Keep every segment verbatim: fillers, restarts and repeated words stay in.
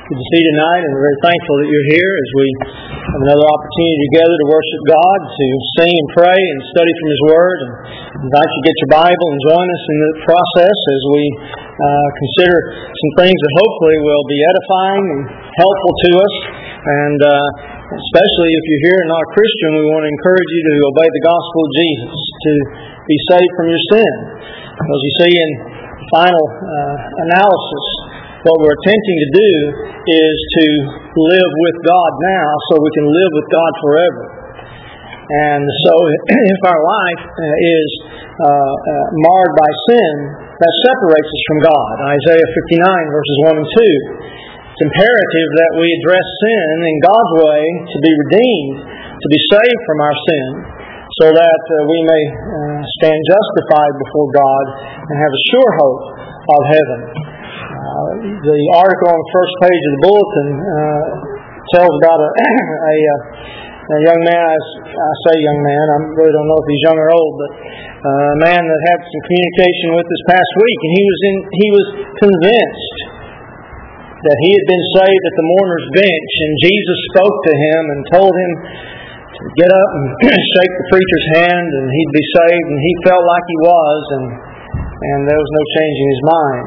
Good to see you tonight, and we're very thankful that you're here as we have another opportunity together to worship God, to sing and pray and study from His Word. And I invite you to get your Bible and join us in the process as we uh, consider some things that hopefully will be edifying and helpful to us. And uh, especially if you're here and not a Christian, we want to encourage you to obey the gospel of Jesus, to be saved from your sin. Because you see, in the final uh, analysis, what we're attempting to do is to live with God now so we can live with God forever. And so if our life is uh, uh, marred by sin, that separates us from God. Isaiah fifty-nine, verses one and two. It's imperative that we address sin in God's way to be redeemed, to be saved from our sin, so that uh, we may uh, stand justified before God and have a sure hope of heaven. Uh, the article on the first page of the bulletin uh, tells about a, a, a young man. I, I say young man, I really don't know if he's young or old, but uh, a man that had some communication with this past week, and he was in, he was convinced that he had been saved at the mourner's bench, and Jesus spoke to him and told him to get up and shake the preacher's hand, and he'd be saved, and he felt like he was, and and there was no changing his mind.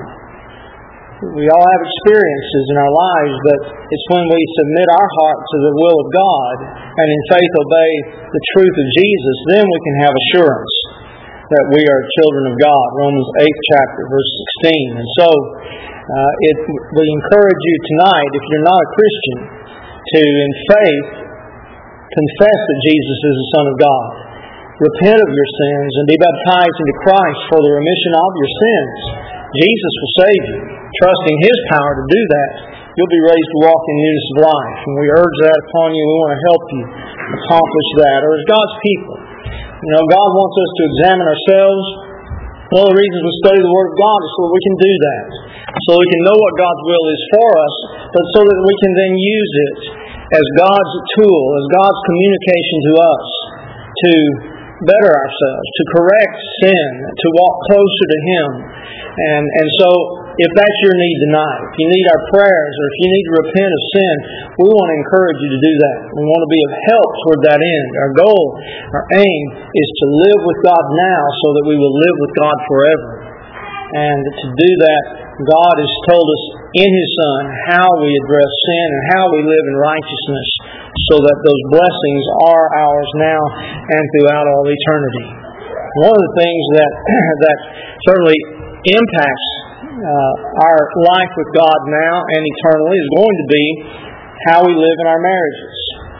We all have experiences in our lives, but it's when we submit our heart to the will of God and in faith obey the truth of Jesus, then we can have assurance that we are children of God. Romans eighth chapter, verse sixteen. And so, uh, it, we encourage you tonight, if you're not a Christian, to, in faith, confess that Jesus is the Son of God. Repent of your sins and be baptized into Christ for the remission of your sins. Jesus will save you. Trusting His power to do that, you'll be raised to walk in newness of life. And we urge that upon you. We want to help you accomplish that. Or as God's people, you know, God wants us to examine ourselves. One of the reasons we study the Word of God is so that we can do that. So we can know what God's will is for us, but so that we can then use it as God's tool, as God's communication to us to better ourselves, to correct sin, to walk closer to Him. And and so, if that's your need tonight, if you need our prayers, or if you need to repent of sin, we want to encourage you to do that. We want to be of help toward that end. Our goal, our aim, is to live with God now so that we will live with God forever. And to do that, God has told us in His Son how we address sin and how we live in righteousness so that those blessings are ours now and throughout all eternity. One of the things that that certainly impacts uh, our life with God now and eternally is going to be how we live in our marriages.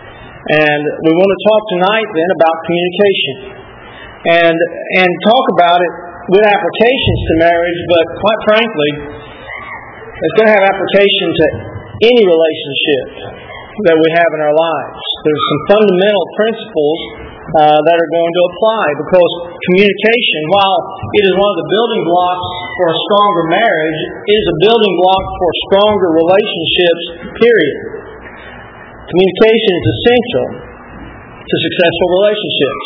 And we want to talk tonight then about communication and and talk about it with applications to marriage, but quite frankly, it's going to have application to any relationship that we have in our lives. There's some fundamental principles uh, that are going to apply, because communication, while it is one of the building blocks for a stronger marriage, is a building block for stronger relationships, period. Communication is essential to successful relationships.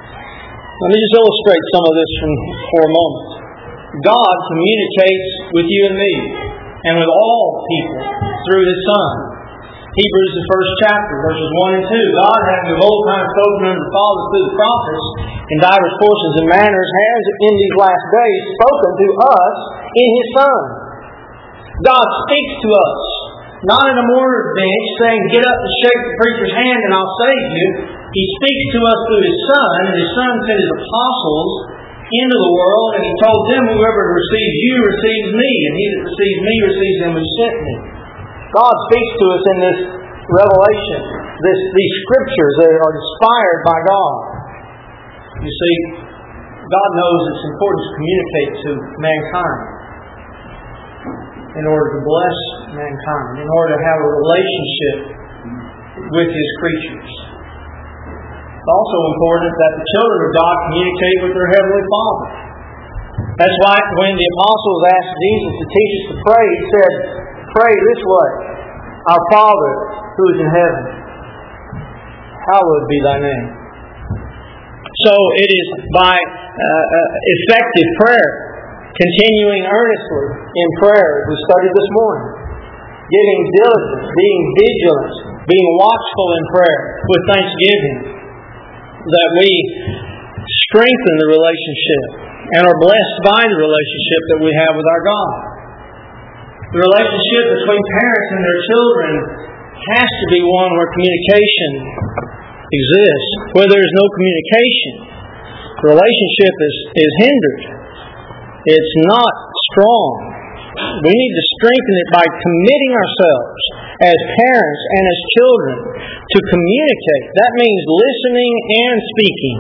Let me just illustrate some of this from, for a moment. God communicates with you and me, and with all people, through His Son. Hebrews, the first chapter, verses one and two. God, having of old time spoken unto the fathers through the prophets, in divers portions and manners, has in these last days spoken to us in His Son. God speaks to us, not in a mourner's bench, saying, get up and shake the preacher's hand and I'll save you. He speaks to us through His Son, and His Son sent His apostles into the world, and He told them, whoever receives you receives me, and he that receives me receives Him who sent me. God speaks to us in this revelation, this, these scriptures that are inspired by God. You see, God knows it's important to communicate to mankind in order to bless mankind, in order to have a relationship with His creatures. It's also important that the children of God communicate with their Heavenly Father. That's why when the apostles asked Jesus to teach us to pray, He said, pray this way, our Father who is in heaven, hallowed be Thy name. So it is by uh, uh, effective prayer, continuing earnestly in prayer, as we studied this morning, giving diligence, being vigilant, being watchful in prayer with thanksgiving, that we strengthen the relationship and are blessed by the relationship that we have with our God. The relationship between parents and their children has to be one where communication exists. Where there is no communication, the relationship is, is hindered. It's not strong. We need to strengthen it by committing ourselves as parents and as children to communicate. That means listening and speaking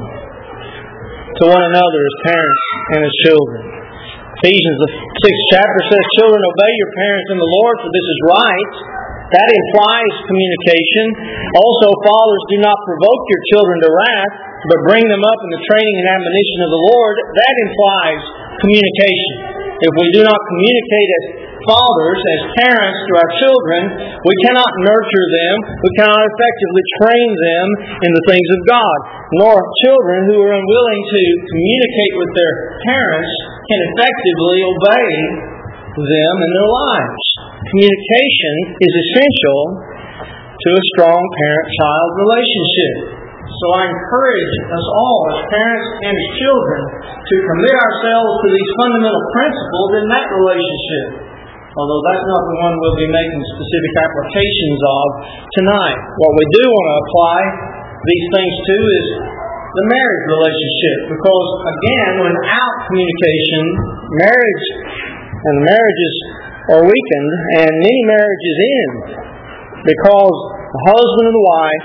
to one another as parents and as children. Ephesians, the sixth chapter says, "Children, obey your parents in the Lord, for this is right." That implies communication. Also, fathers, do not provoke your children to wrath, but bring them up in the training and admonition of the Lord. That implies communication. If we do not communicate as fathers, as parents to our children, we cannot nurture them, we cannot effectively train them in the things of God. Nor children who are unwilling to communicate with their parents can effectively obey them in their lives. Communication is essential to a strong parent-child relationship. So I encourage us all as parents and as children to commit ourselves to these fundamental principles in that relationship. Although that's not the one we'll be making specific applications of tonight. What we do want to apply these things to is the marriage relationship. Because again, without communication, marriage and marriages are weakened and many marriages end because the husband and the wife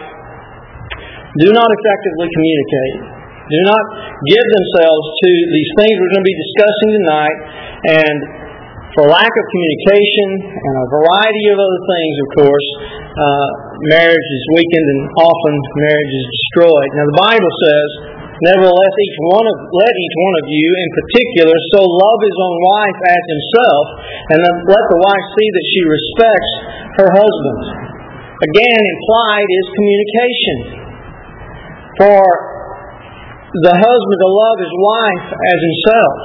do not effectively communicate. Do not give themselves to these things we're going to be discussing tonight, and for lack of communication and a variety of other things, of course, uh, marriage is weakened and often marriage is destroyed. Now the Bible says, "Nevertheless, each one of let each one of you in particular so love his own wife as himself, and let the wife see that she respects her husband." Again, implied is communication. For the husband to love his wife as himself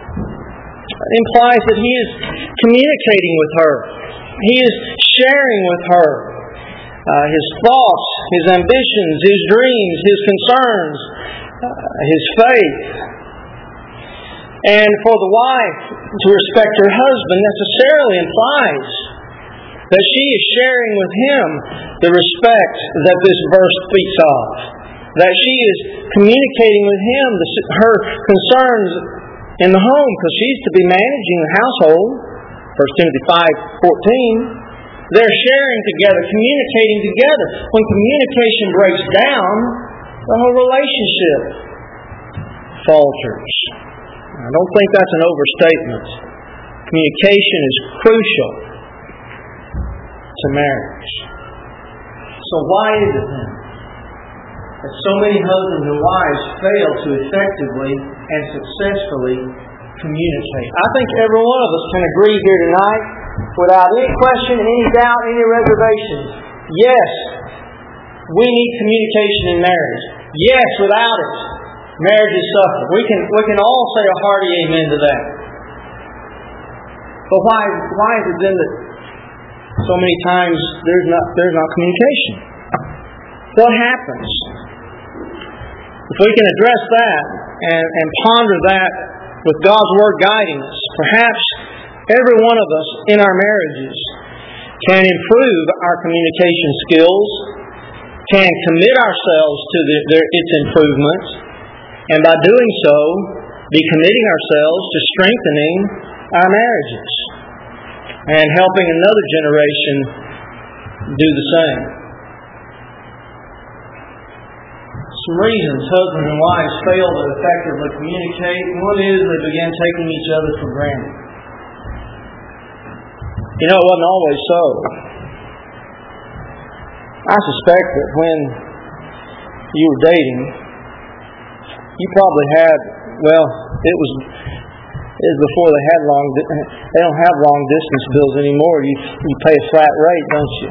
implies that he is communicating with her. He is sharing with her uh, his thoughts, his ambitions, his dreams, his concerns, uh, his faith. And for the wife to respect her husband necessarily implies that she is sharing with him the respect that this verse speaks of. That she is communicating with him the, her concerns in the home, because she's to be managing the household. First Timothy five fourteen. They're sharing together, communicating together. When communication breaks down, the whole relationship falters. I don't think that's an overstatement. Communication is crucial to marriage. So why is it then that so many husbands and wives fail to effectively and successfully communicate? I think every one of us can agree here tonight, without any question, any doubt, any reservation. Yes, we need communication in marriage. Yes, without it, marriages suffer. We can we can all say a hearty amen to that. But why why is it then that so many times there's not there's not communication? What happens? If we can address that and, and ponder that with God's Word guiding us, perhaps every one of us in our marriages can improve our communication skills, can commit ourselves to the, their, its improvements, and by doing so, be committing ourselves to strengthening our marriages and helping another generation do the same. Some reasons husbands and wives fail to effectively communicate. One is they begin taking each other for granted. You know, it wasn't always so. I suspect that when you were dating, you probably had, well, it was it was before they had long, they don't have long distance bills anymore. You you pay a flat rate, don't you?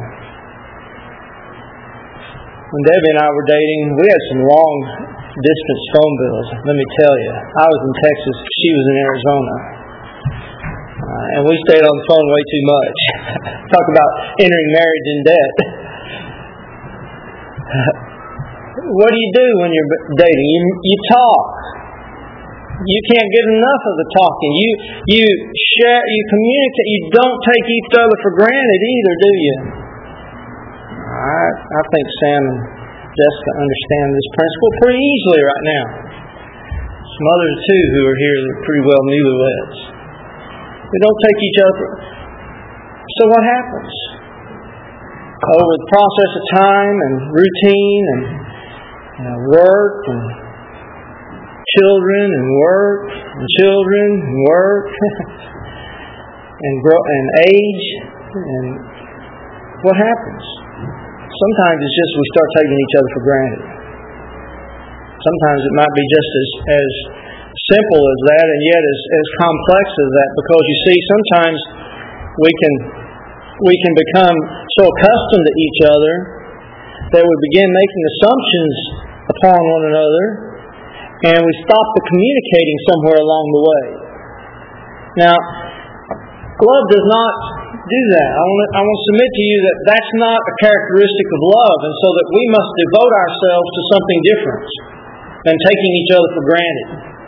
When Debbie and I were dating, we had some long distance phone bills. Let me tell you, I was in Texas, she was in Arizona. Uh, Uh, and we stayed on the phone way too much. Talk about entering marriage in debt. What do you do when you're dating? You, you talk. You can't get enough of the talking. You you share. You communicate. You don't take each other for granted either, do you? I I think Sam and Jessica understand this principle pretty easily right now. Some others too who are here that are pretty well newlyweds. We don't take each other. So what happens? Over the process of time and routine and you know, work and children and work and children and work and grow and age, and what happens? Sometimes it's just we start taking each other for granted. Sometimes it might be just as as simple as that, and yet as, as complex as that, because you see, sometimes we can we can become so accustomed to each other that we begin making assumptions upon one another, and we stop the communicating somewhere along the way. Now, love does not do that. I want to, I want to submit to you that that's not a characteristic of love, and so that we must devote ourselves to something different than taking each other for granted.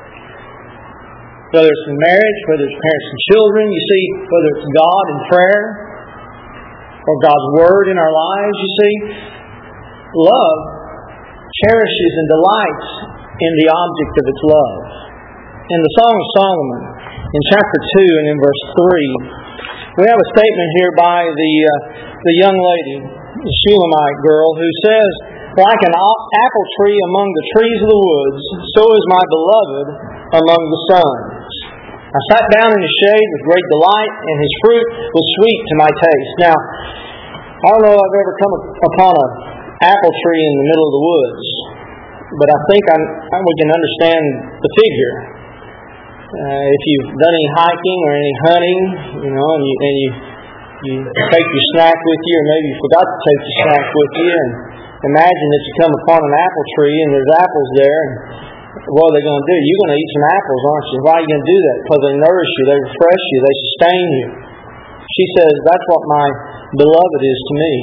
Whether it's in marriage, whether it's parents and children, you see, whether it's God in prayer, or God's Word in our lives, you see, love cherishes and delights in the object of its love. In the Song of Solomon, in chapter two and in verse three, we have a statement here by the uh, the young lady, the Shulamite girl, who says, "Like an apple tree among the trees of the woods, so is my beloved among the sons. I sat down in his shade with great delight, and his fruit was sweet to my taste." Now, I don't know if I've ever come upon an apple tree in the middle of the woods, but I think I'm, we can understand the figure. Uh, if you've done any hiking or any hunting, you know, and you and you you take your snack with you, or maybe you forgot to take your snack with you, and imagine that you come upon an apple tree and there's apples there, and what are they going to do? You're going to eat some apples, aren't you? Why are you going to do that? Because they nourish you, they refresh you, they sustain you. She says, that's what my beloved is to me.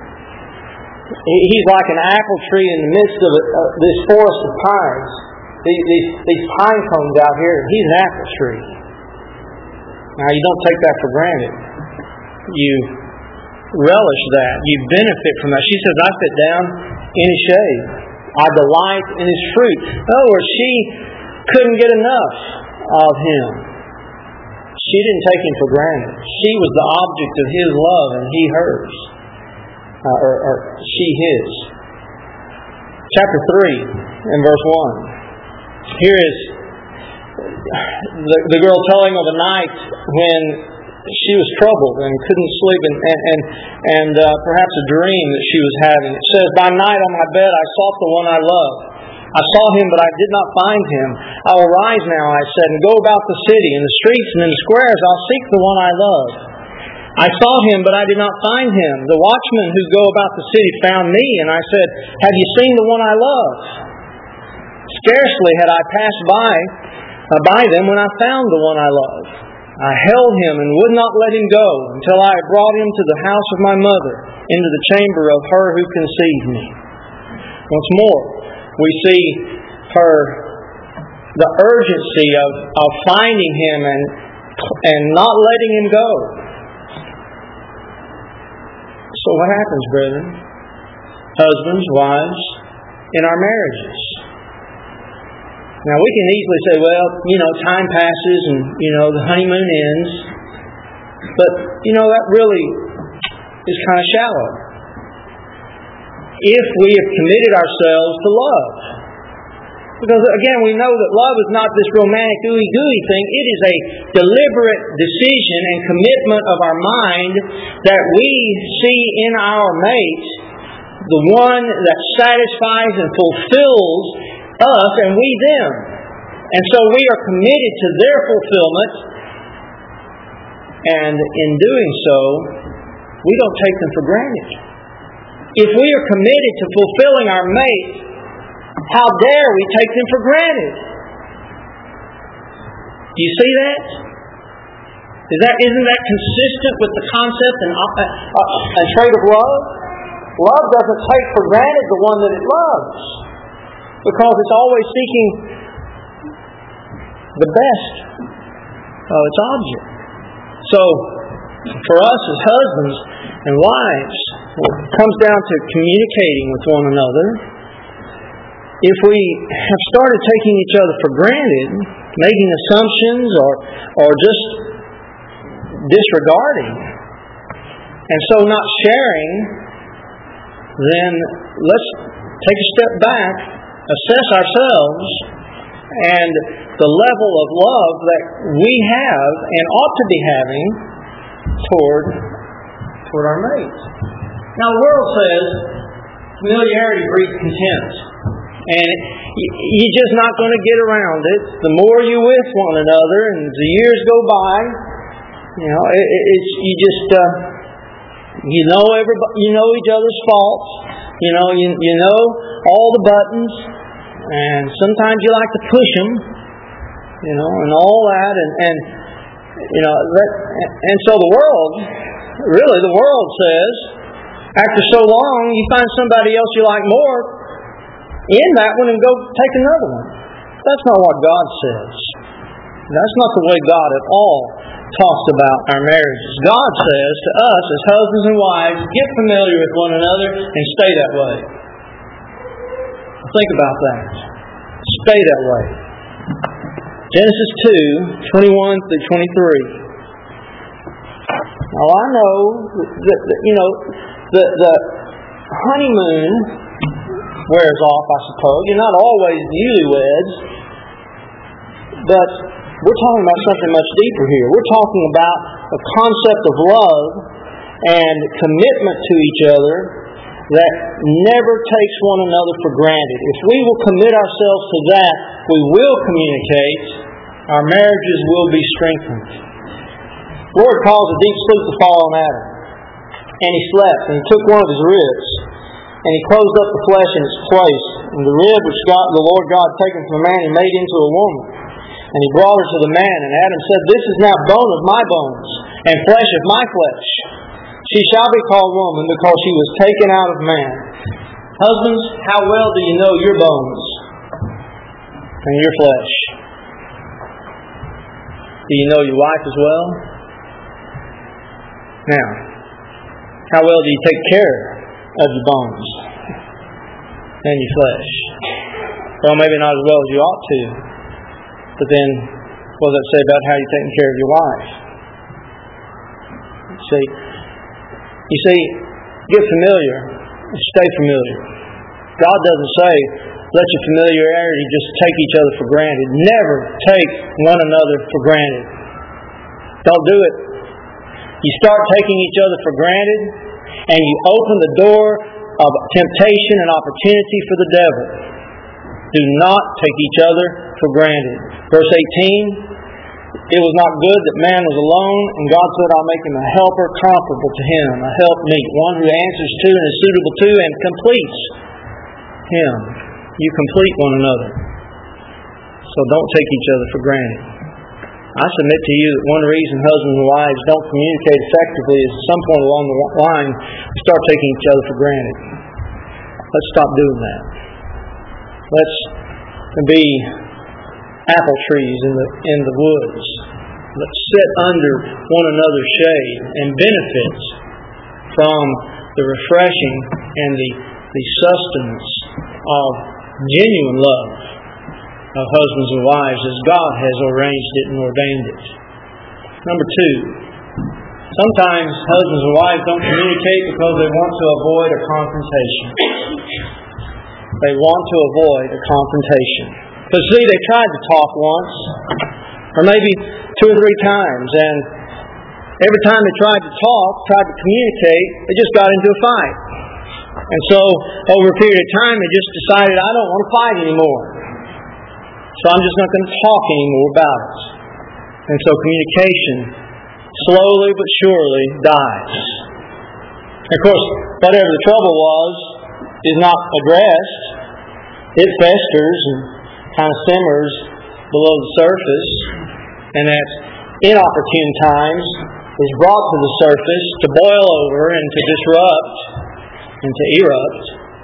He's like an apple tree in the midst of uh, this forest of pines. These, these, these pine cones out here, he's an apple tree. Now, you don't take that for granted. You relish that. You benefit from that. She says, I sit down in his shade. I delight in his fruit. In other words, she couldn't get enough of him. She didn't take him for granted. She was the object of his love, and he hers. Uh, or, or she his. Chapter three, and verse one. Here is the, the girl telling of a night when she was troubled and couldn't sleep, and and and, and uh, perhaps a dream that she was having. It says, "By night on my bed I sought the one I loved. I saw him, but I did not find him. I will rise now," I said, "and go about the city, in the streets and in the squares. I'll seek the one I love. I saw him, but I did not find him. The watchmen who go about the city found me, and I said, have you seen the one I love? Scarcely had I passed by uh, by them when I found the one I love. I held him and would not let him go until I had brought him to the house of my mother, into the chamber of her who conceived me." Once more, we see her, the urgency of, of finding him and and not letting him go. So what happens, brethren? Husbands, wives, in our marriages. Now, we can easily say, well, you know, time passes and, you know, the honeymoon ends. But, you know, that really is kind of shallow. If we have committed ourselves to love. Because, again, we know that love is not this romantic ooey-gooey thing. It is a deliberate decision and commitment of our mind that we see in our mate the one that satisfies and fulfills us and we them. And so we are committed to their fulfillment, and in doing so, we don't take them for granted. If we are committed to fulfilling our mate, how dare we take them for granted? Do you see that? Is that, isn't that consistent with the concept and, uh, uh, and trait of love? Love doesn't take for granted the one that it loves, because it's always seeking the best of its object. So, for us as husbands and wives, it comes down to communicating with one another. If we have started taking each other for granted, making assumptions or or just disregarding, and so not sharing, then let's take a step back, assess ourselves, and the level of love that we have and ought to be having toward, toward our mates. Now the world says familiarity breeds contempt. And you're just not going to get around it. The more you're with one another and the years go by, you know, it, it's you just uh, you know everybody, you know each other's faults. You know, you you know all the buttons, and sometimes you like to push them. You know, and all that, and and you know that, and so the world, really, the world says, after so long, you find somebody else you like more. In that one and go take another one. That's not what God says. That's not the way God at all talks about our marriages. God says to us as husbands and wives, get familiar with one another and stay that way. Think about that. Stay that way. Genesis two, twenty-one through twenty-three. Now I know that, that you know the the honeymoon wears off, I suppose. You're not always newlyweds, but we're talking about something much deeper here. We're talking about a concept of love and commitment to each other that never takes one another for granted. If we will commit ourselves to that, we will communicate. Our marriages will be strengthened. The Lord caused a deep sleep to fall on Adam, and he slept, and he took one of his ribs, and he closed up the flesh in its place. And the rib which God, the Lord God had taken from the man, he made into a woman. And he brought her to the man. And Adam said, this is now bone of my bones, and flesh of my flesh. She shall be called woman, because she was taken out of man. Husbands, how well do you know your bones and your flesh? Do you know your wife as well? Now, how well do you take care of your bones and your flesh? Well, maybe not as well as you ought to. But then, what does that say about how you're taking care of your wife? See, you see, get familiar, stay familiar. God doesn't say, let your familiarity just take each other for granted. Never take one another for granted. Don't do it. You start taking each other for granted, and you open the door of temptation and opportunity for the devil. Do not take each other for granted. Verse eighteen, it was not good that man was alone, and God said, I'll make him a helper comparable to him, a helpmeet, one who answers to and is suitable to and completes him. You complete one another. So don't take each other for granted. I submit to you that one reason husbands and wives don't communicate effectively is at some point along the line we start taking each other for granted. Let's stop doing that. Let's be apple trees in the in the woods. Let's sit under one another's shade and benefit from the refreshing and the, the sustenance of genuine love of husbands and wives as God has arranged it and ordained it. Number two, sometimes husbands and wives don't communicate because they want to avoid a confrontation. They want to avoid a confrontation. Because see, they tried to talk once, or maybe two or three times, and every time they tried to talk, tried to communicate, they just got into a fight. And so, over a period of time, they just decided, I don't want to fight anymore. So I'm just not going to talk anymore about it. And so communication, slowly but surely, dies. And of course, whatever the trouble was, is not addressed. It festers and kind of simmers below the surface. And that inopportune times is brought to the surface to boil over and to disrupt and to erupt.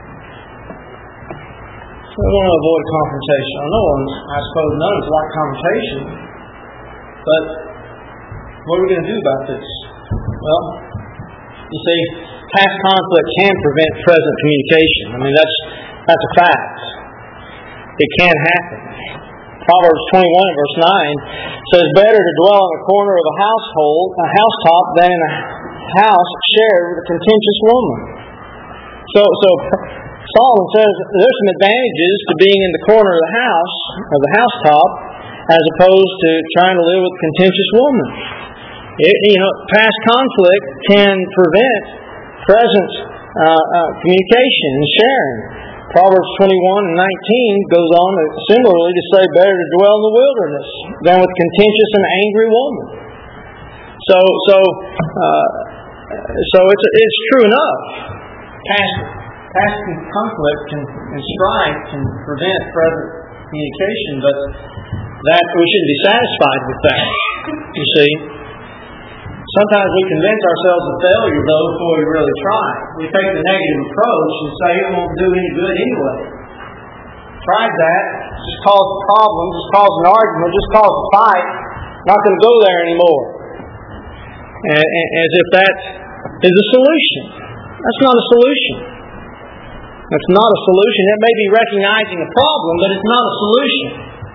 So we want to avoid confrontation. I know, I suppose none of us like confrontation, but what are we going to do about this? Well, you see, past conflict can prevent present communication. I mean, that's that's a fact. It can happen. Proverbs twenty-one, verse nine says, "Better to dwell in a corner of a household, a housetop, than in a house shared with a contentious woman." So, so Solomon says there's some advantages to being in the corner of the house, or the housetop, as opposed to trying to live with a contentious woman. It, you know, past conflict can prevent present uh, uh, communication and sharing. Proverbs twenty-one and nineteen goes on similarly to say, "Better to dwell in the wilderness than with contentious and angry woman." So, so, uh, so it's it's true enough. Past past conflict can, and strife can prevent present communication, but that we shouldn't be satisfied with that. You see, sometimes we convince ourselves of failure, though, before we really try. We take the negative approach and say it won't do any good anyway. Tried that, just cause a problem, just cause an argument, just cause a fight. Not going to go there anymore. And, and as if that is a solution. That's not a solution. That's not a solution. It may be recognizing a problem, but it's not a solution.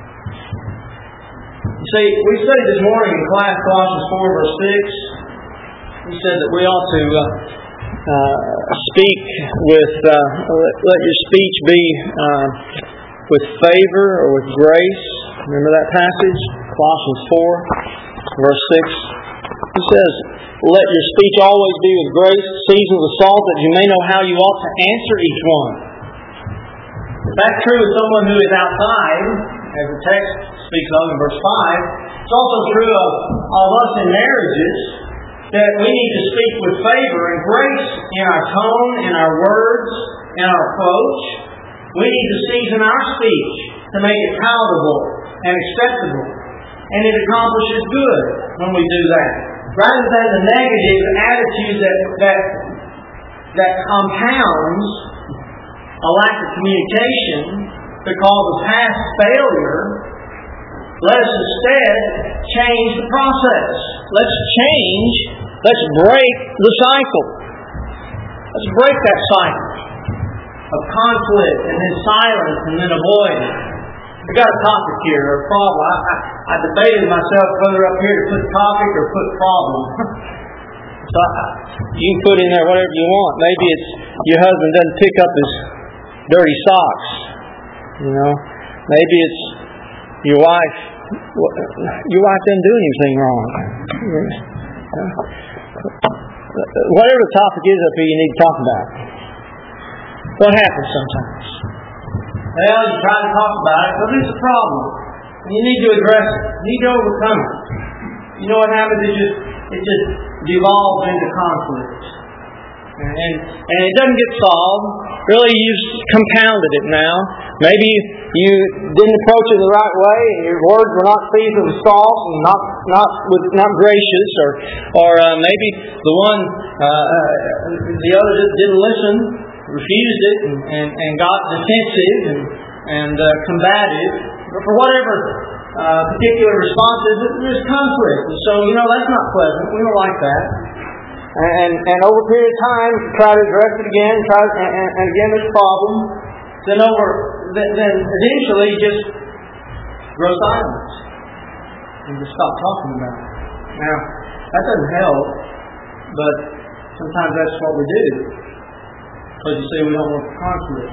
You see, we studied this morning in class Colossians four, verse six. He said that we ought to uh, uh, speak with, uh, let, let your speech be uh, with favor or with grace. Remember that passage? Colossians four, verse six. He says, "Let your speech always be with grace, seasoned with salt, that you may know how you ought to answer each one." If that's true of someone who is outside, as the text speaks of in verse five, it's also true of, of us in marriages, that we need to speak with favor and grace in our tone, in our words, in our approach. We need to season our speech to make it palatable and acceptable. And it accomplishes good when we do that. Rather than the negative attitude that, that, that compounds a lack of communication because of past failure, let us instead change the process. Let's change, let's break the cycle. Let's break that cycle of conflict and then silence and then avoidance. We got a topic here, or a problem. I, I, I debated myself whether up here to put topic or put problem. So I, you can put in there whatever you want. Maybe it's your husband doesn't pick up his dirty socks. You know, maybe it's your wife. Your wife didn't do anything wrong. Whatever the topic is up here, you need to talk about. What happens sometimes? Well, you try to talk about it, but there's a problem. You need to address it. You need to overcome it. You know what happens? It just it just devolves into conflict. And, and, and it doesn't get solved. Really, you've compounded it now. Maybe you didn't approach it the right way, and your words were not seasoned with salt, and not not with not gracious, or or uh, maybe the one uh, the other just didn't listen, refused it, and, and, and got defensive and and uh, combative. But for whatever uh, particular response is, there's conflict. And so you know that's not pleasant. We don't like that. And and over a period of time, try to address it again, try to, and, and again there's a problem. Then over then, then eventually just grow silent and just stop talking about it. Now that doesn't help, but sometimes that's what we do because you see we don't want conflict.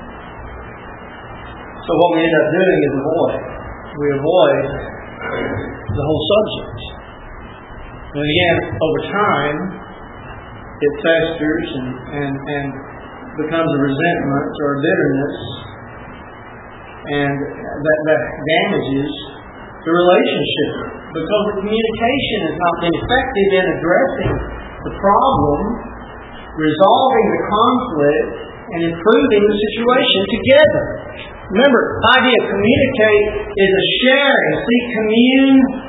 So what we end up doing is avoid. We avoid the whole subject. And again, over time, it festers and, and, and becomes a resentment or a bitterness, and that, that damages the relationship because the communication has not been effective in addressing the problem, resolving the conflict, and improving the situation together. Remember, the idea of communicate is a sharing. See, commune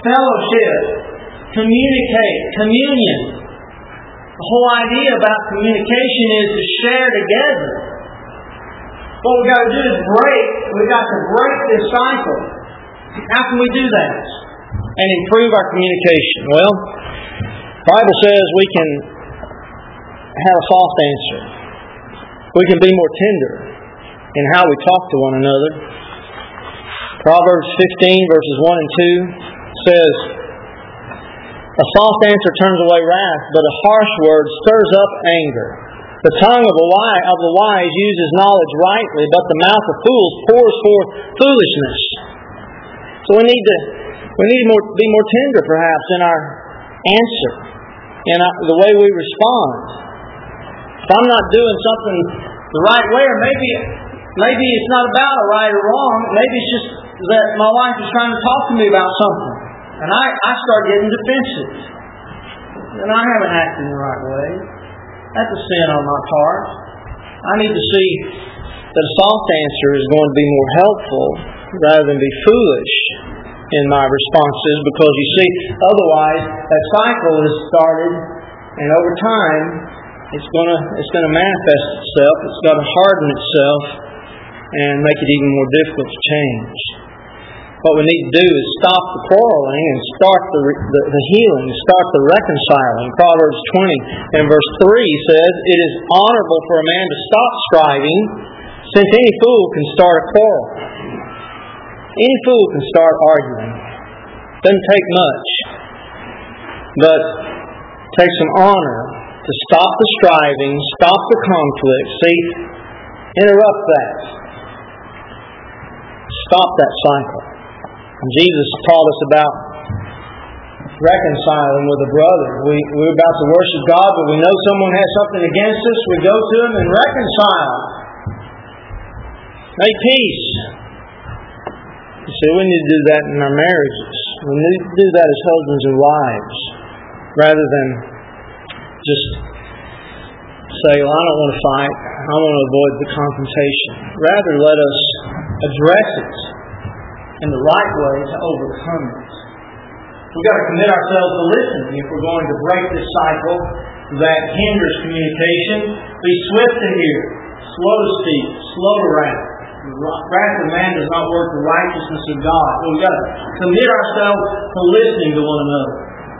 fellowship, communicate, communion. The whole idea about communication is to share together. What we've got to do is break. We've got to break this cycle. How can we do that and improve our communication? Well, the Bible says we can have a soft answer. We can be more tender in how we talk to one another. Proverbs fifteen, verses one and two says, "A soft answer turns away wrath, but a harsh word stirs up anger. The tongue of, a wise, of the wise uses knowledge rightly, but the mouth of fools pours forth foolishness." So we need to we need to more, be more tender, perhaps, in our answer, in our, the way we respond. If I'm not doing something the right way, or maybe maybe it's not about a right or wrong, maybe it's just that my wife is trying to talk to me about something, and I, I start getting defensive, and I haven't acted in the right way. That's a sin on my part. I need to see that a soft answer is going to be more helpful rather than be foolish in my responses, because you see, otherwise that cycle is started, and over time it's going to it's going to manifest itself. It's going to harden itself and make it even more difficult to change. What we need to do is stop the quarreling and start the, the, the healing, start the reconciling. Proverbs twenty and verse three says, "It is honorable for a man to stop striving, since any fool can start a quarrel." Any fool can start arguing. Doesn't take much. But it takes some honor to stop the striving, stop the conflict. See, interrupt that. Stop that cycle. And Jesus taught us about reconciling with a brother. We, we're about to worship God, but we know someone has something against us. We go to him and reconcile. Make peace. You see, we need to do that in our marriages. We need to do that as husbands and wives, rather than just say, "Well, I don't want to fight. I want to avoid the confrontation." Rather, let us address it in the right way to overcome it. We've got to commit ourselves to listening if we're going to break this cycle that hinders communication. Be swift to hear, slow to speak, slow to wrath. The wrath of man does not work the righteousness of God. So we've got to commit ourselves to listening to one another.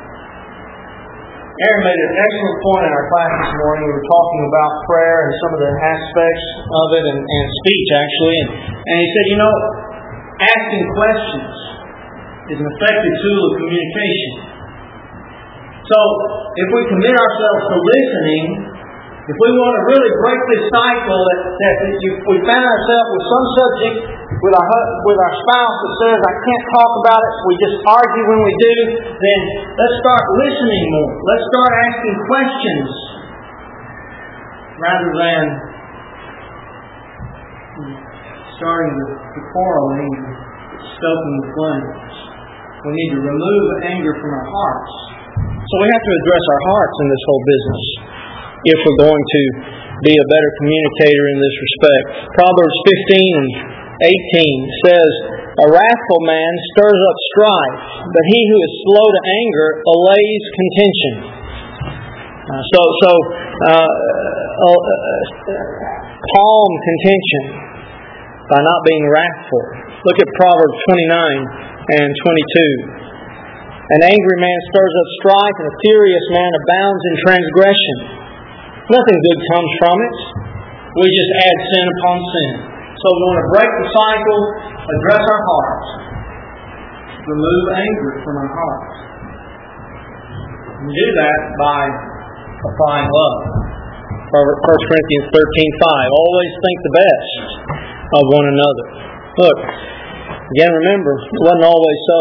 Aaron made an excellent point in our class this morning. We were talking about prayer and some of the aspects of it, and, and speech actually. And, and he said, you know, asking questions is an effective tool of communication. So if we commit ourselves to listening, if we want to really break this cycle that, that if we found ourselves with some subject with our with our spouse that says, "I can't talk about it," we just argue when we do, then let's start listening more. Let's start asking questions rather than starting the, the quarreling and stoking the flames. We need to remove anger from our hearts. So we have to address our hearts in this whole business if we're going to be a better communicator in this respect. Proverbs fifteen and eighteen says, "A wrathful man stirs up strife, but he who is slow to anger allays contention." Uh, so, so uh, uh, calm contention by not being wrathful. Look at Proverbs twenty-nine and twenty-two. "An angry man stirs up strife, and a furious man abounds in transgression. Nothing good comes from it. We just add sin upon sin." So we want to break the cycle, address our hearts, remove anger from our hearts. We do that by applying love. First Corinthians thirteen five. "Always think the best of one another." Look, again, remember, it wasn't always so.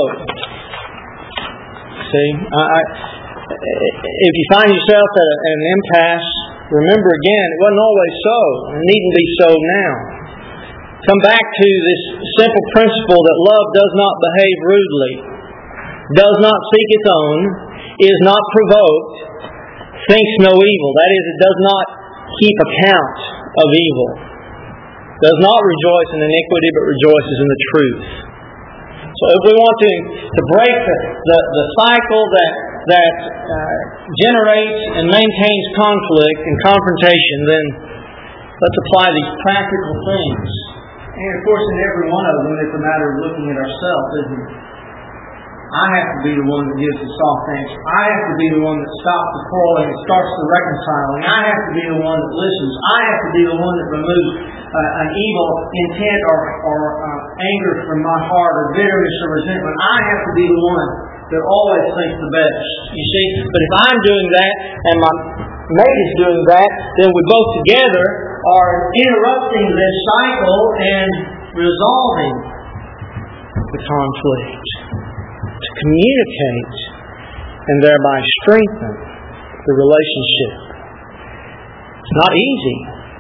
See, I, I, if you find yourself at, a, at an impasse, remember again, it wasn't always so. It needn't be so now. Come back to this simple principle that love does not behave rudely, does not seek its own, is not provoked, thinks no evil. That is, it does not keep account of evil, does not rejoice in iniquity, but rejoices in the truth. So if we want to, to break the, the, the cycle that, that uh, generates and maintains conflict and confrontation, then let's apply these practical things. And of course, in every one of them, it's a matter of looking at ourselves, isn't it? I have to be the one that gives the soft answer. I have to be the one that stops the quarreling and starts the reconciling. I have to be the one that listens. I have to be the one that removes uh, an evil intent or, or uh, anger from my heart, or bitterness or resentment. I have to be the one that always thinks the best. You see? But if I'm doing that and my mate is doing that, then we both together are interrupting this cycle and resolving the conflict. To communicate and thereby strengthen the relationship. It's not easy,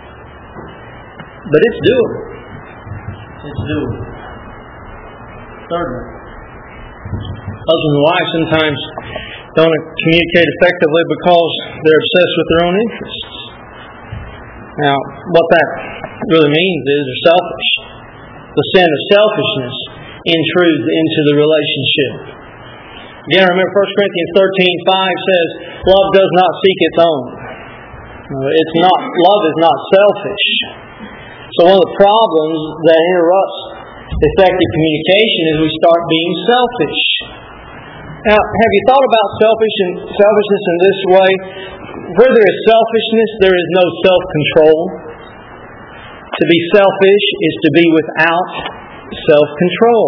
but it's doable. It's doable. Thirdly, husband and wife sometimes don't communicate effectively because they're obsessed with their own interests. Now, what that really means is they're selfish. The sin of selfishness intrudes into the relationship. Again, remember First Corinthians thirteen five says, love does not seek its own. It's not, love is not selfish. So one of the problems that interrupts effective communication is we start being selfish. Now, have you thought about selfish and selfishness in this way? Where there is selfishness, there is no self-control. To be selfish is to be without self-control.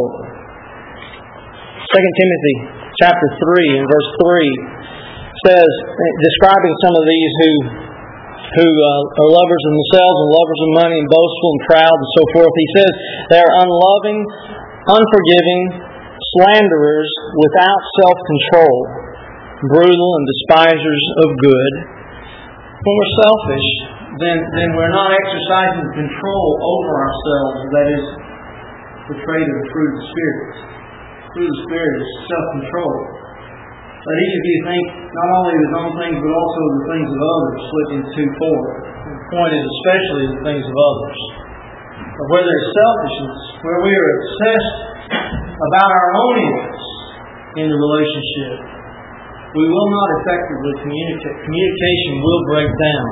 Second Timothy chapter three and verse three says, describing some of these who who uh, are lovers of themselves and lovers of money and boastful and proud and so forth, he says they are unloving, unforgiving, slanderers, without self-control, brutal and despisers of good. When we're selfish, then, then we're not exercising control over ourselves. That is the trait of the fruit of the Spirit. The fruit of the Spirit is self-control. Let each of you think not only of his own things, but also of the things of others. Philippians two four. The point is especially the things of others. But where there is selfishness, where we are obsessed about our own interests in the relationship, we will not effectively communicate. Communication will break down.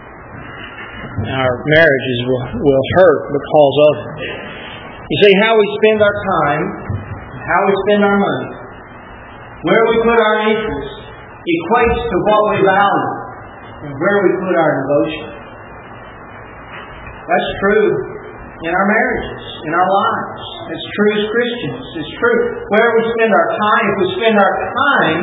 Our marriages will, will hurt because of it. You see, how we spend our time, how we spend our money, where we put our interest, equates to what we value and where we put our devotion. That's true in our marriages, in our lives. It's true as Christians. It's true where we spend our time. If we spend our time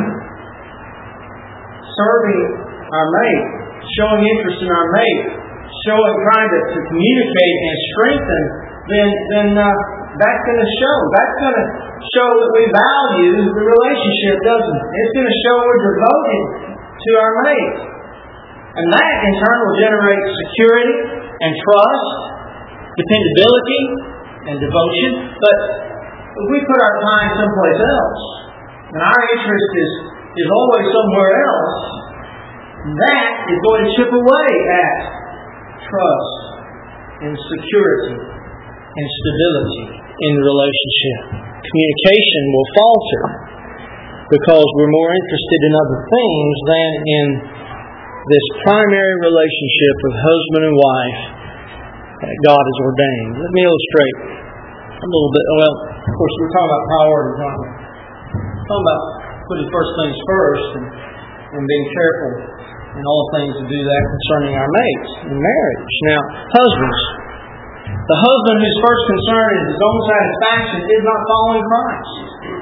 serving our mate, showing interest in our mate, showing, trying to, to communicate and strengthen, then then uh, that's going to show. That's going to show that we value the relationship, doesn't it? It's going to show we're devoted to our mate. And that, in turn, will generate security and trust, dependability and devotion. But if we put our time someplace else, and our interest is, is always somewhere else, that is going to chip away at trust and security and stability in the relationship. Communication will falter because we're more interested in other things than in this primary relationship of husband and wife that God has ordained. Let me illustrate a little bit. Well, of course, we're talking about priorities, aren't we? We're talking about putting first things first and, and being careful in all things to do that concerning our mates in marriage. Now, husbands, the husband whose first concern is his own satisfaction is not following Christ.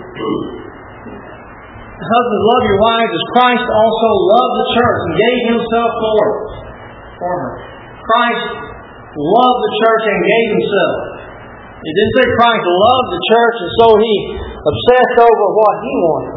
Husbands, love your wives as Christ also loved the church and gave himself for it, for her. Christ loved the church and gave himself. It didn't say Christ loved the church and so he obsessed over what he wanted.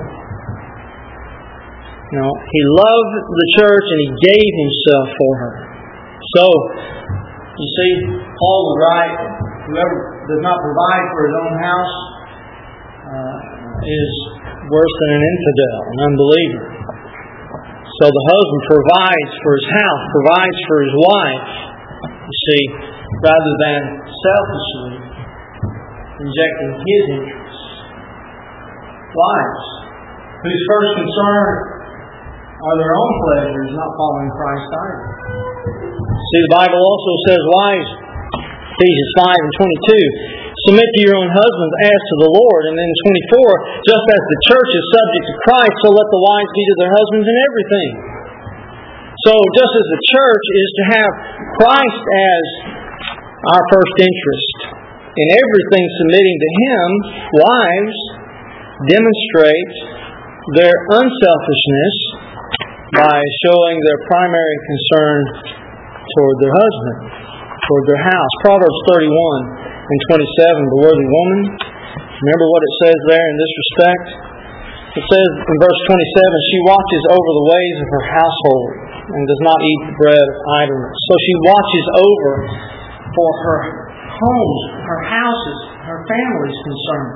No, he loved the church and he gave himself for her. So, you see, Paul would write, whoever does not provide for his own house uh, is worse than an infidel, an unbeliever. So the husband provides for his house, provides for his wife, you see, rather than selfishly injecting his interests Wives, whose first concern are their own pleasures, not following Christ either. See, the Bible also says, wives, Ephesians five and twenty-two, submit to your own husbands as to the Lord. And then twenty-four, just as the church is subject to Christ, so let the wives be to their husbands in everything. So just as the church is to have Christ as our first interest, in everything submitting to Him, wives demonstrate their unselfishness by showing their primary concern toward their husband, toward their house. Proverbs thirty-one and twenty-seven, the worthy woman. Remember what it says there in this respect? It says in verse twenty-seven, she watches over the ways of her household and does not eat the bread of idleness. So she watches over for her homes, her houses, her family's concern,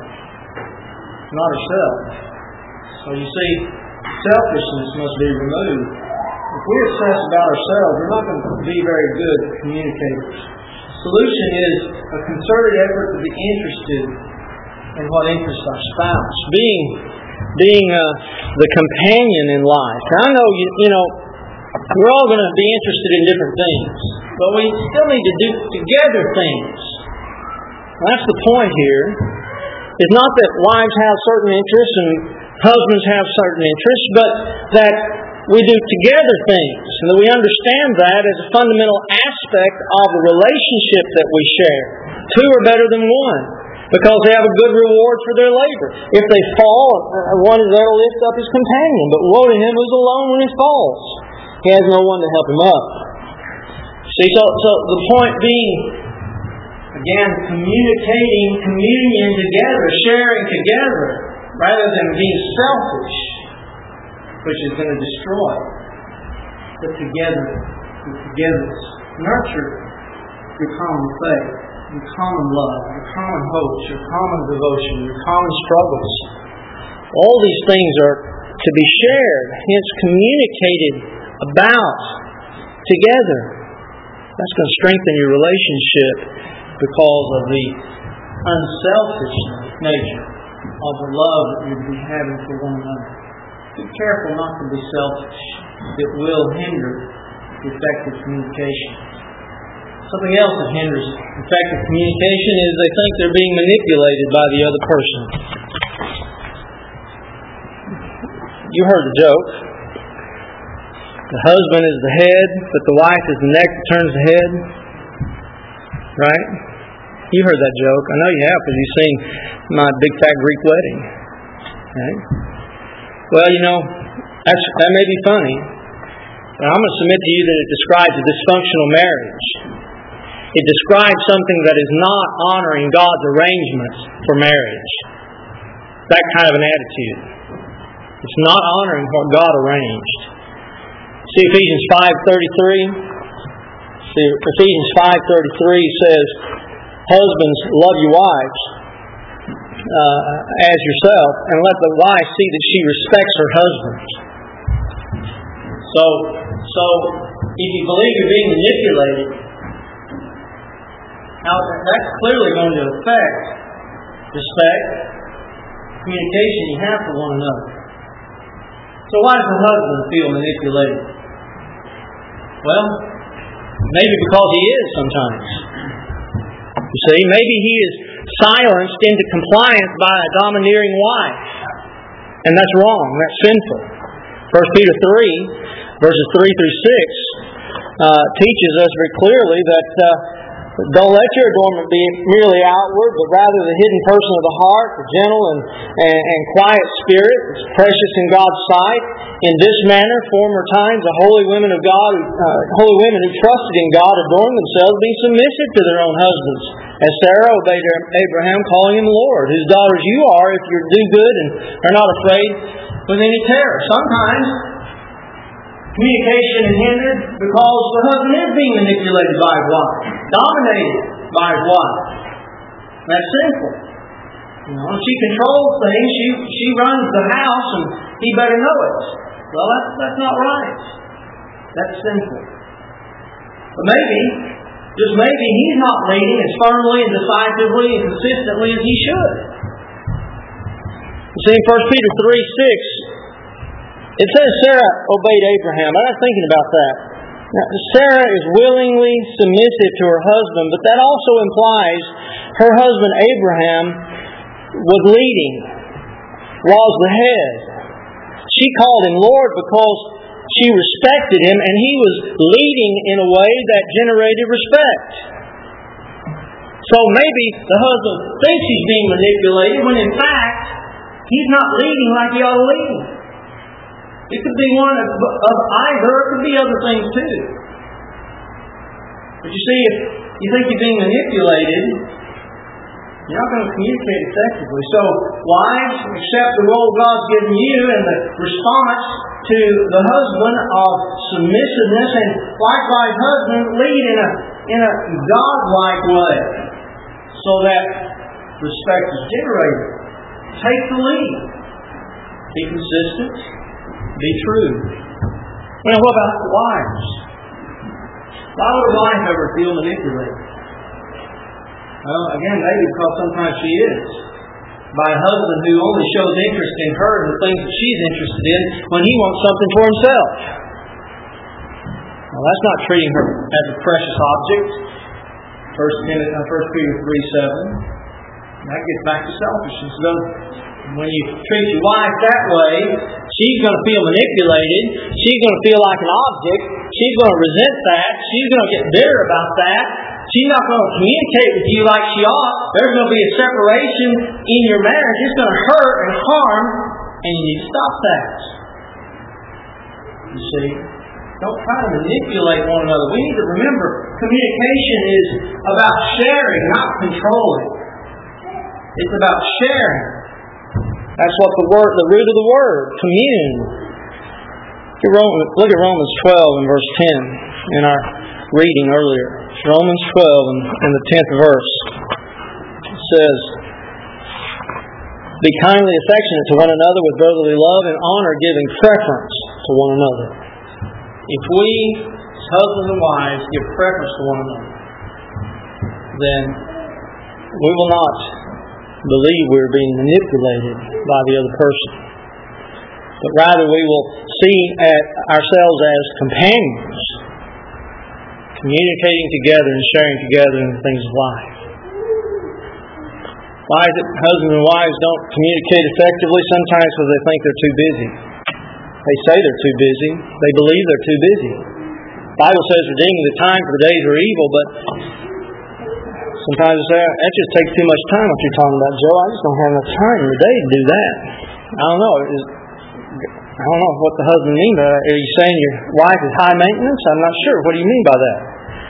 not herself. So you see, selfishness must be removed. If we obsess about ourselves, we're not going to be very good communicators. The solution is a concerted effort to be interested in what interests our spouse, being being uh, the companion in life. Now, I know you, you know we're all going to be interested in different things, but we still need to do together things. Well, that's the point here. It's not that wives have certain interests and husbands have certain interests, but that we do together things, and that we understand that as a fundamental aspect of the relationship that we share. Two are better than one, because they have a good reward for their labor. If they fall, one is there to lift up his companion, but woe to him who's alone when he falls. He has no one to help him up. See, so, so the point being, again, communicating, communion together, sharing together, rather than being selfish, which is going to destroy. But together, with togetherness, nurture your common faith, your common love, your common hopes, your common devotion, your common struggles. All these things are to be shared, hence communicated about together. That's going to strengthen your relationship because of the unselfish nature of the love that you'll be having for one another. Be careful not to be selfish. It will hinder effective communication. Something else that hinders effective communication is they think they're being manipulated by the other person. You heard the joke. The husband is the head, but the wife is the neck that turns the head. Right? You heard that joke. I know you have because you've seen My Big Fat Greek Wedding. Right? Well, you know, that's, that may be funny, but I'm going to submit to you that it describes a dysfunctional marriage. It describes something that is not honoring God's arrangements for marriage. That kind of an attitude. It's not honoring what God arranged. See Ephesians five thirty-three. See Ephesians five thirty-three says, "Husbands, love your wives uh, as yourself, and let the wife see that she respects her husband." So, so if you believe you're being manipulated, now that's clearly going to affect respect, communication you have for one another. So why does the husband feel manipulated? Well, maybe because he is sometimes. You see, maybe he is silenced into compliance by a domineering wife. And that's wrong. That's sinful. First Peter three, verses three through six, uh, teaches us very clearly that uh, don't let your adornment be merely outward, but rather the hidden person of the heart, the gentle and, and, and quiet spirit, is precious in God's sight. In this manner, former times, the holy women of God, uh, holy women who trusted in God, adorned themselves, being submissive to their own husbands, as Sarah obeyed Abraham, calling him Lord, whose daughters you are, if you do good and are not afraid with any terror. Sometimes communication is hindered because the husband is being manipulated by his wife, dominated by his wife. That's sinful. You know, she controls things. She she runs the house, and he better know it. Well, that's that's not right. That's sinful. But maybe, just maybe, he's not leading as firmly and decisively and consistently as he should. See, in First Peter three six, it says Sarah obeyed Abraham. I was thinking about that. Now, Sarah is willingly submissive to her husband, but that also implies her husband Abraham was leading, was the head. She called him Lord because she respected him, and he was leading in a way that generated respect. So maybe the husband thinks he's being manipulated, when in fact, he's not leading like he ought to lead. It could be one of, of either, it could be other things too. But you see, if you think you're being manipulated, you're not going to communicate effectively. So, wives, accept the role God's given you and the response to the husband of submissiveness, and likewise, husband, lead in a in a God-like way so that respect is generated. Take the lead. Be consistent. Be true. Well, what about the wives? Why would a wife ever feel manipulated? Well, again, maybe because sometimes she is. By a husband who only shows interest in her and the things that she's interested in when he wants something for himself. Well, that's not treating her as a precious object. First Peter three seven. That gets back to selfishness. So when you treat your wife that way, she's going to feel manipulated. She's going to feel like an object. She's going to resent that. She's going to get bitter about that. She's not going to communicate with you like she ought. There's going to be a separation in your marriage. It's going to hurt and harm, and you need to stop that. You see? Don't try to manipulate one another. We need to remember, communication is about sharing, not controlling. It's about sharing. That's what the word, the root of the word, commune. Look at Romans twelve and verse ten in our reading earlier. Romans twelve and the tenth verse. It says, "Be kindly affectionate to one another with brotherly love and honor, giving preference to one another." If we, as husbands and wives, give preference to one another, then we will not believe we're being manipulated by the other person. But rather we will see at ourselves as companions, communicating together and sharing together in the things of life. Why is it husbands and wives don't communicate effectively? Sometimes because they think they're too busy. They say they're too busy. They believe they're too busy. The Bible says redeeming the time, for the days are evil, but sometimes they say, that just takes too much time. What you're talking about, Joe, I just don't have enough time in the day to do that. I don't know. Is, I don't know what the husband means by that. Are you saying your wife is high maintenance? I'm not sure. What do you mean by that?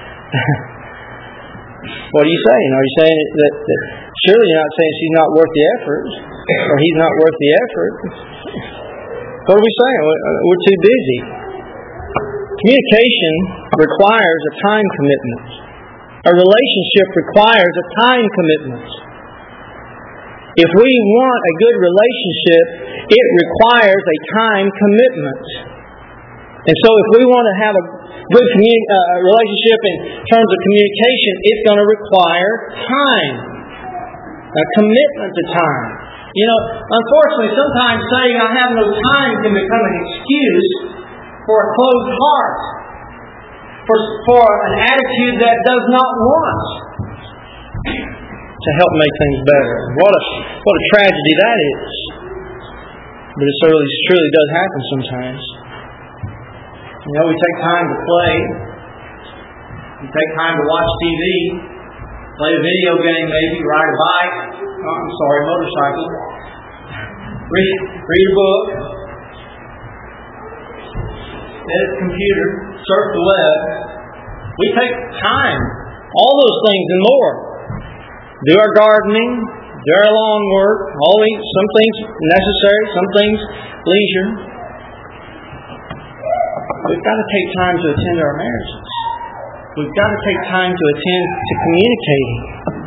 What are you saying? Are you saying that, that surely you're not saying she's not worth the effort, or he's not worth the effort? What are we saying? We're too busy. Communication requires a time commitment. A relationship requires a time commitment. If we want a good relationship, it requires a time commitment. And so if we want to have a good communi- uh, relationship in terms of communication, it's going to require time. A commitment to time. You know, unfortunately, sometimes saying I have no time can become an excuse for a closed heart. For, for an attitude that does not want to help make things better. What a what a tragedy that is. But it certainly truly does happen sometimes. You know, we take time to play. We take time to watch T V, play a video game, maybe ride a bike. Oh, I'm sorry, motorcycle. Read read a book. Edit the computer, surf the web. We take time. All those things and more. Do our gardening, do our lawn work, all these, some things necessary, some things leisure. We've got to take time to attend to our marriages. We've got to take time to attend to communicating.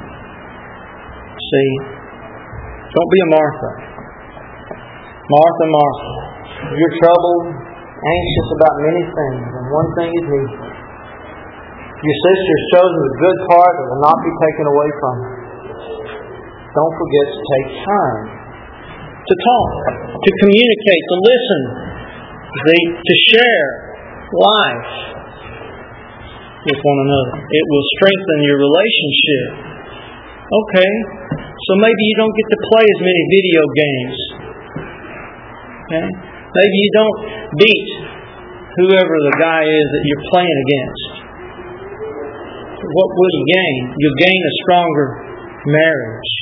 See, don't be a Martha. Martha, Martha, you're troubled, anxious about many things, and one thing is needful. Your sister has chosen the good part that will not be taken away from her. Don't forget to take time to talk, to communicate, to listen, to share life with one another. It will strengthen your relationship. Okay, so maybe you don't get to play as many video games. Okay? Maybe you don't beat whoever the guy is that you're playing against. What will you gain? You'll gain a stronger marriage.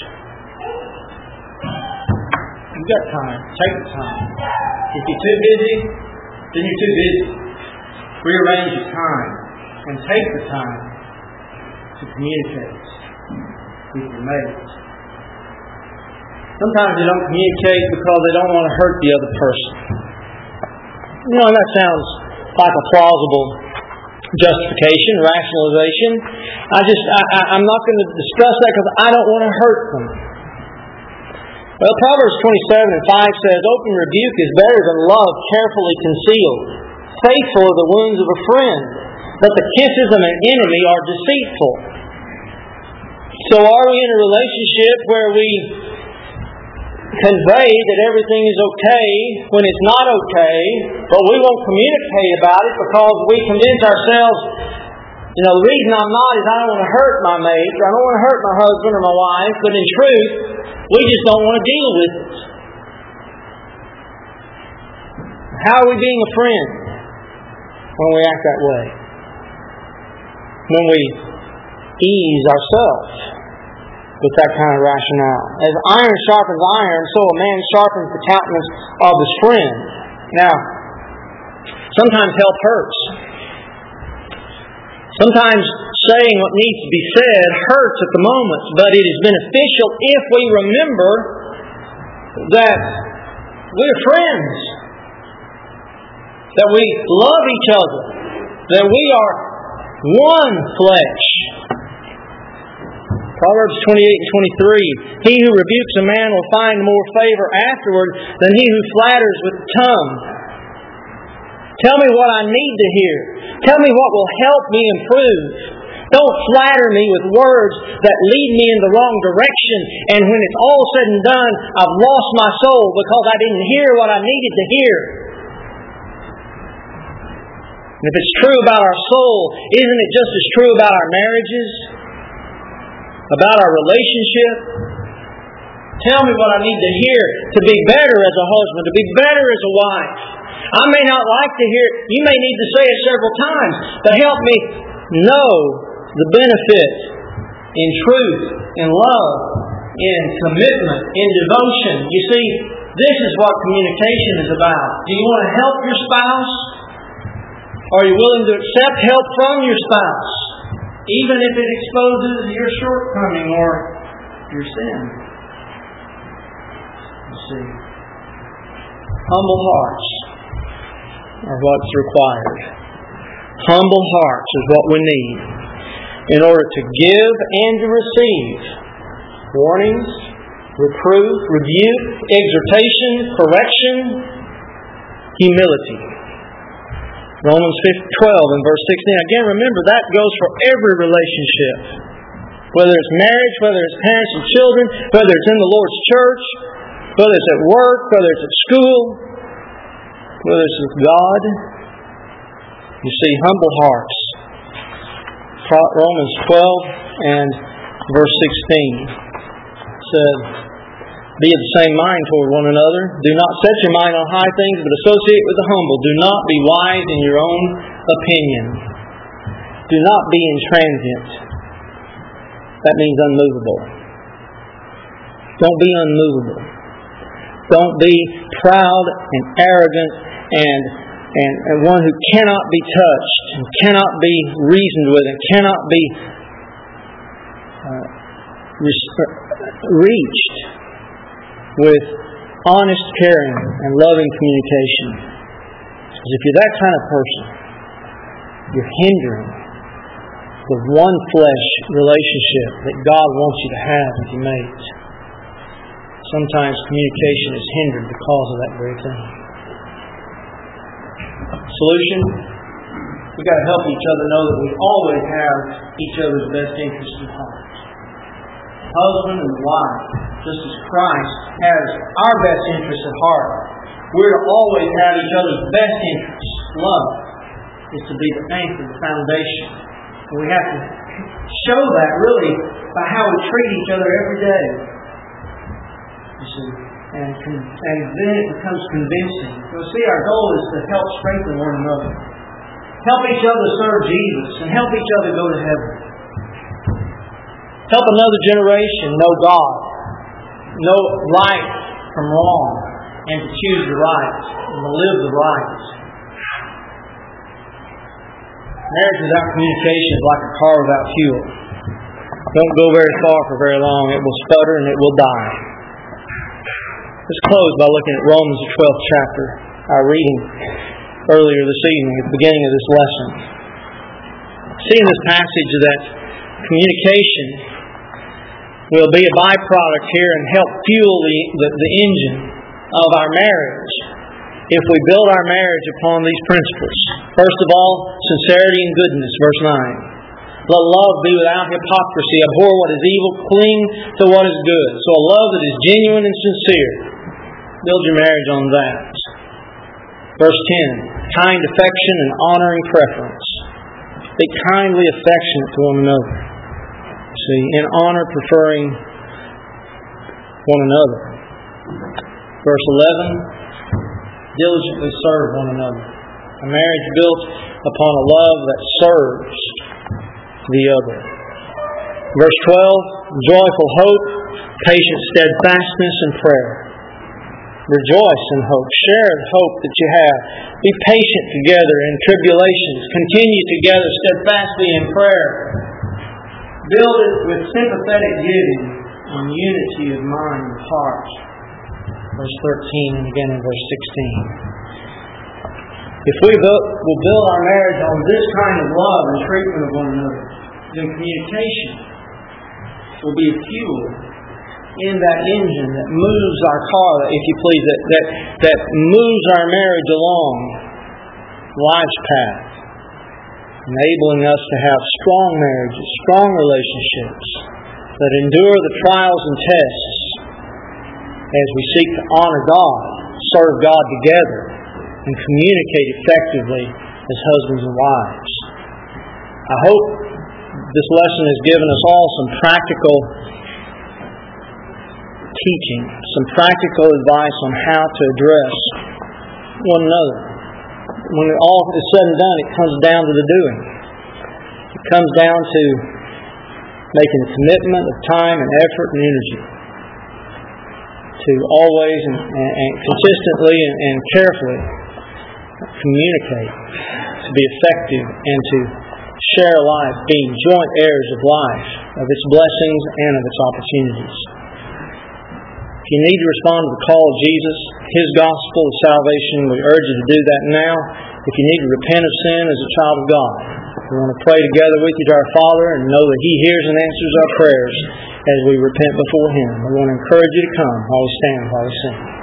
You've got time. Take the time. If you're too busy, then you're too busy. Rearrange your time and take the time to communicate with your mate. Sometimes they don't communicate because they don't want to hurt the other person. You know, and that sounds like a plausible justification, rationalization. I just, I, I, I'm not going to discuss that because I don't want to hurt them. Well, Proverbs twenty-seven and five says, "Open rebuke is better than love carefully concealed. Faithful are the wounds of a friend, but the kisses of an enemy are deceitful." So are we in a relationship where we convey that everything is okay when it's not okay, but we won't communicate about it because we convince ourselves, you know, the reason I'm not is I don't want to hurt my mate, or I don't want to hurt my husband or my wife, but in truth, we just don't want to deal with it. How are we being a friend when we act that way? When we ease ourselves with that kind of rationale. As iron sharpens iron, so a man sharpens the countenance of his friend. Now, sometimes help hurts. Sometimes saying what needs to be said hurts at the moment, but it is beneficial if we remember that we're friends, that we love each other, that we are one flesh. Proverbs twenty-eight and twenty-three, "He who rebukes a man will find more favor afterward than he who flatters with the tongue." Tell me what I need to hear. Tell me what will help me improve. Don't flatter me with words that lead me in the wrong direction, and when it's all said and done, I've lost my soul because I didn't hear what I needed to hear. And if it's true about our soul, isn't it just as true about our marriages? About our relationship? Tell me what I need to hear to be better as a husband, to be better as a wife. I may not like to hear it. You may need to say it several times, but help me know the benefit in truth, in love, in commitment, in devotion. You see, this is what communication is about. Do you want to help your spouse? Are you willing to accept help from your spouse, even if it exposes your shortcoming or your sin? You see, humble hearts are what's required. Humble hearts is what we need in order to give and to receive warnings, reproof, rebuke, exhortation, correction, humility. Romans twelve and verse sixteen. Again, remember that goes for every relationship. Whether it's marriage, whether it's parents and children, whether it's in the Lord's church, whether it's at work, whether it's at school, whether it's with God. You see, humble hearts. Romans twelve and verse sixteen said, "Be of the same mind toward one another. Do not set your mind on high things, but associate with the humble. Do not be wise in your own opinion. Do not be intransient." That means unmovable. Don't be unmovable. Don't be proud and arrogant and, and, and one who cannot be touched and cannot be reasoned with and cannot be uh, reached with honest caring and loving communication. Because if you're that kind of person, you're hindering the one flesh relationship that God wants you to have with your mate. Sometimes communication is hindered because of that very thing. Solution? We've got to help each other know that we always have each other's best interests in heart. husband and wife, just as Christ has our best interests at heart. We're to always have each other's best interests. Love is to be the anchor, the foundation. And we have to show that really by how we treat each other every day. You see, and, and then it becomes convincing. So see, our goal is to help strengthen one another. Help each other serve Jesus and help each other go to heaven. Help another generation know God, know right from wrong, and to choose the right, and to live the right. Marriage without communication is like a car without fuel. Don't go very far for very long. It will sputter and it will die. Let's close by looking at Romans, the twelfth chapter, our reading earlier this evening at the beginning of this lesson. See in this passage that communication will be a byproduct here and help fuel the, the, the engine of our marriage if we build our marriage upon these principles. First of all, sincerity and goodness, verse nine. Let love be without hypocrisy. Abhor what is evil, cling to what is good. So a love that is genuine and sincere. Build your marriage on that. Verse ten. Kind affection and honoring preference. Be kindly affectionate to one another. See, in honor preferring one another. Verse eleven. Diligently serve one another. A marriage built upon a love that serves the other. Verse twelve. Joyful hope, patient steadfastness, and prayer. Rejoice in hope. Share the hope that you have. Be patient together in tribulations. Continue together steadfastly in prayer. Build it with sympathetic giving and unity of mind and heart. Verse thirteen and again in verse sixteen. If we build, will build our marriage on this kind of love and treatment of one another, then communication will be a fuel in that engine that moves our car, if you please, that, that, that moves our marriage along life's path, enabling us to have strong marriages, strong relationships that endure the trials and tests as we seek to honor God, serve God together, and communicate effectively as husbands and wives. I hope this lesson has given us all some practical teaching, some practical advice on how to address one another. When all is said and done, it comes down to the doing. It comes down to making a commitment of time and effort and energy to always and, and, and consistently and, and carefully communicate, to be effective, and to share life, being joint heirs of life, of its blessings and of its opportunities. If you need to respond to the call of Jesus, His gospel of salvation, we urge you to do that now. If you need to repent of sin as a child of God, we want to pray together with you to our Father and know that He hears and answers our prayers as we repent before Him. We want to encourage you to come while we stand, while we sing.